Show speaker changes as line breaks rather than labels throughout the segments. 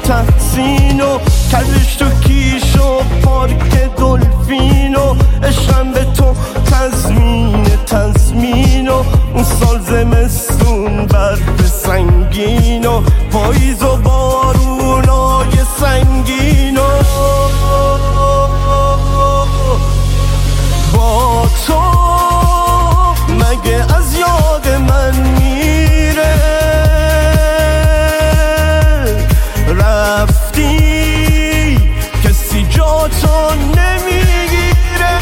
تحسین و کلش تو کیش و پارک دلفین و عشقم به تو تضمین و اون سال زمستون برف سنگین و پاییز و بارونای سنگین و با تو مگه از یاد من میره رفتی کسی جا تو نمیگیره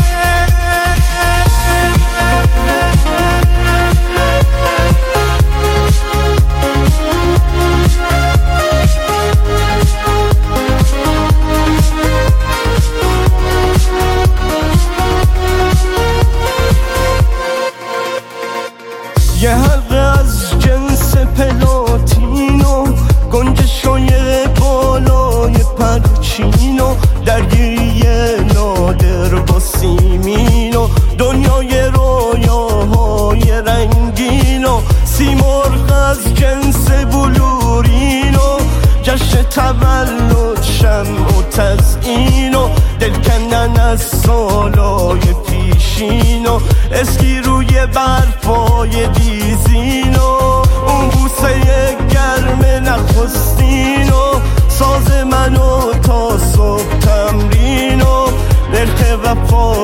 یه حلقه از جنس پلاتینو گنجشای بالای پرچینو درگیری نادر با سیمینو دنیای رویاهای رنگینو سیمرغ از جنس بلورینو جشن تولد شمع و تزئینو دل کندن از سالای پیشینو اسکی روی برفای دیزینو اون بوسه گرم نخستینو ساز منو تا صبح تمرینو نرخ وفا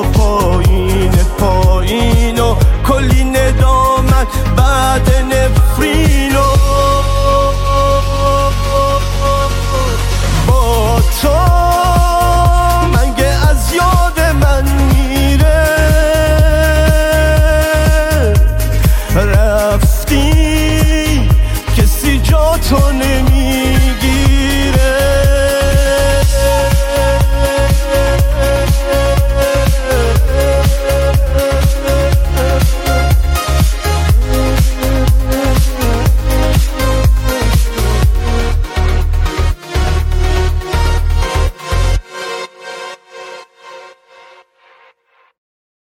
پایینو کلی ندامت بعد نفرینو با تو مگه از یاد من میره رفتی کسی جا تو نمیره